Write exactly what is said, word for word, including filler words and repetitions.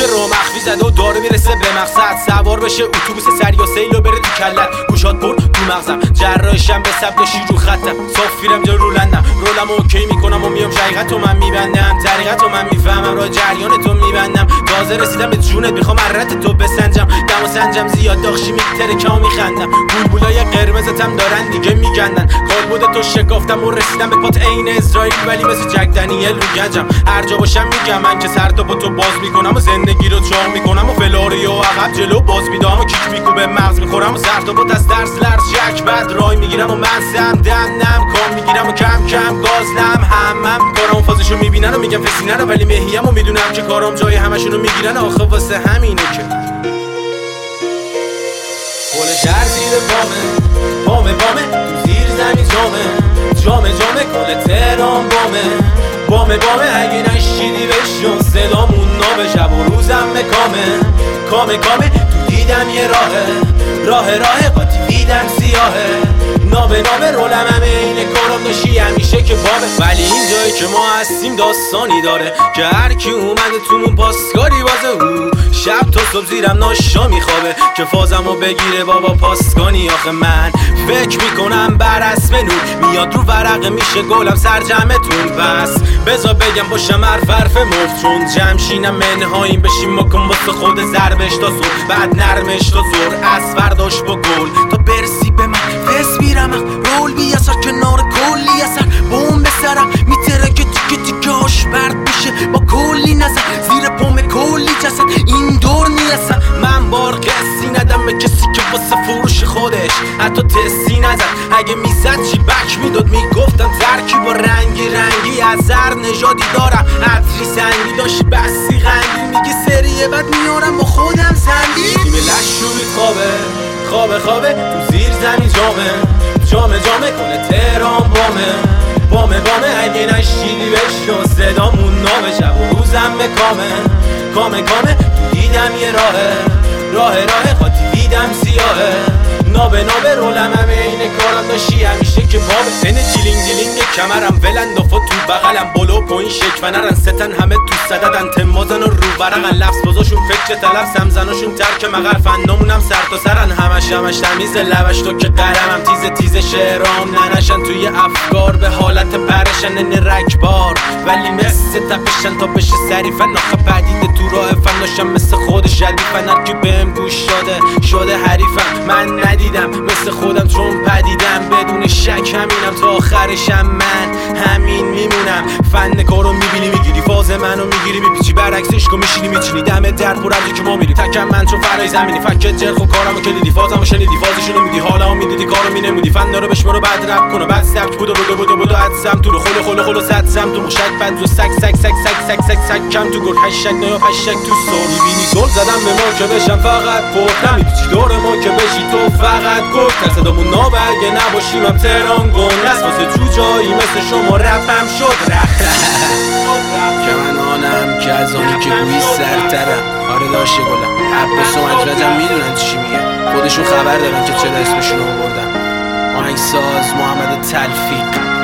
که رو مخفی زده و داره میرسه به مقصد، سوار بشه اتوبوس سریا سیل و بره تو کلت، گوشات پر تو مغزم، جراحشم به سبت شیر رو خطم، صافیرم جا رولندم، رولم اوکی میکنم و میام شقیقت و من میبندم، طریقت و من میفهمم، راه جریان تو میبندم، تازه رسیدم به جونت میخوام عرت تو بسنجم، دم و سنجم زیاد داغشی میتره که میخندم، بولبولای قرمزتم دارن دیگه میگندن، کالبد تو شکافتم و رسیدم به پات عین اسرائیل، ولی مثل جک دنیل رو گنجم، هر جا باشم میگم من که سر تا با تو باز میکنم و زندگی رو چاق میکنم و فلاری و عقب جلو باز میدام و کیک میکوبه مغز میخورم و سر تا با از درس لرز شک بعد رای میگیرم و من سم دم نم کام میگیرم و کم کم گازلم همم کارم فازشو میبینن و میگم فسینن و ولی مهیم و میدونم که کارم جای همشونو میگیرن، آخه واسه همینه که پل شهر زیر بامه بامه بامه تو زیر زمین جامه جامه جامه کل تهران بامه بامه بامه اگه نشیدی بشون صدامون نامه، شب و روزم مکامه کامه کامه تو دیدم یه راهه راه راه قاطی دیدم سیاهه، نامه نامه رولم همه اینه کارم داشتی همیشه که بامه، ولی این جایی که ما هستیم داستانی داره که هر کی اومده تومون پاسکاری بازه او شب تا صبح زیرم ناشا میخوابه که فازمو بگیره بابا پاسکانی، آخه من فکر میکنم بر اسم نور میاد رو ورقه میشه گلم سرجمتون، بس بذار بگم باشم حرف حرف مفت چون جمشینم منهاییم بشیم مکن واسه خود ضربش تا زور بعد نرمش تا زور از فرداش با گل تا برسی به من فس میرم رول بی اثر کنار کلی اثر بوم به سرم میتره که تیکه تیکه هاش برد میشه با کلی نظر زیر پام کلی جسد این دور نیستم من بار قصی ندم به کسی که واسه فروش خودش حتی تستی نزد، اگه میزد چی بک میداد میگفتم ترکیب و رنگی رنگی از هر نژادی دارم، عطری سنگی داشت بسی غنگی میگی سریه بعد میارم با خودم زندی تیم لشوی خوابه خوابه خوابه تو زیر زمین جامه جامه جامه کنه تهران بامه بامه بامه اگه نشیدی بشون صدامون نامه، شب و روزم مکامه کامه کامه تو دیدم یه راهه راه راه قاطی دیدم سیاهه، نابه نابه رولم همه اینه کارم داشتی همیشه که بابه، اینه جیلینگ جیلینگ کمرم ولند و تو بغلم بلو پوین شک و نرن ستن همه تو صددن تمازن و رو برقن لفظ بازاشون فکر طلب سمزناشون ترک مغر فنامونم سر تا سرن همش همش تمیز لبش تو که قلمم تیز تیز شعرام ننشن توی افکار به حالت پرشن این رکبار ولی مثل تپشن تا بشه سریفن آخه پدیده تو راه فناشم مثل خود شدیفن هر کی بهم گوش داده شده حریفم من ندیدم مثل خودم چون پدیدم بدون شک همینم تا آخرشم من همین میمونم، فن کارو میبینی میگیری فاز منو میگیری میپیچی برعکسش کو میشینی میچینی دم در پر که ما میری تکم من چون فرای زمینی فکت جرخ و کارمو کلیدی فازمو شنیدی فازشونو میدی حالمو میدیدی کارو مینمودی فن داره بشمرو بعد رپ کنو بعد سبک بودو بودو بودو بودو ادسم تو رو خلو خلو خلو صدسم تو مشک بد و سک سک سک سک سک سک سک کم تو گل هشت نیا هشت تو سور میبینی گل زدم به ما که بشم فقط پر نمیپیچی دور ما که بشی تو فقط گل صدامون نابه اگه نباشیم هم تهران گنده است واسه جوجایی مثل شما رپم شد رفت که من آنم که از آنی که گویی سرترم، آره داشته گلم عباس و مجرجم میدونن چی میگه خودشون خبر دارن که چرا اسمشون رو بردم، آهنگساز محمد تلفیق.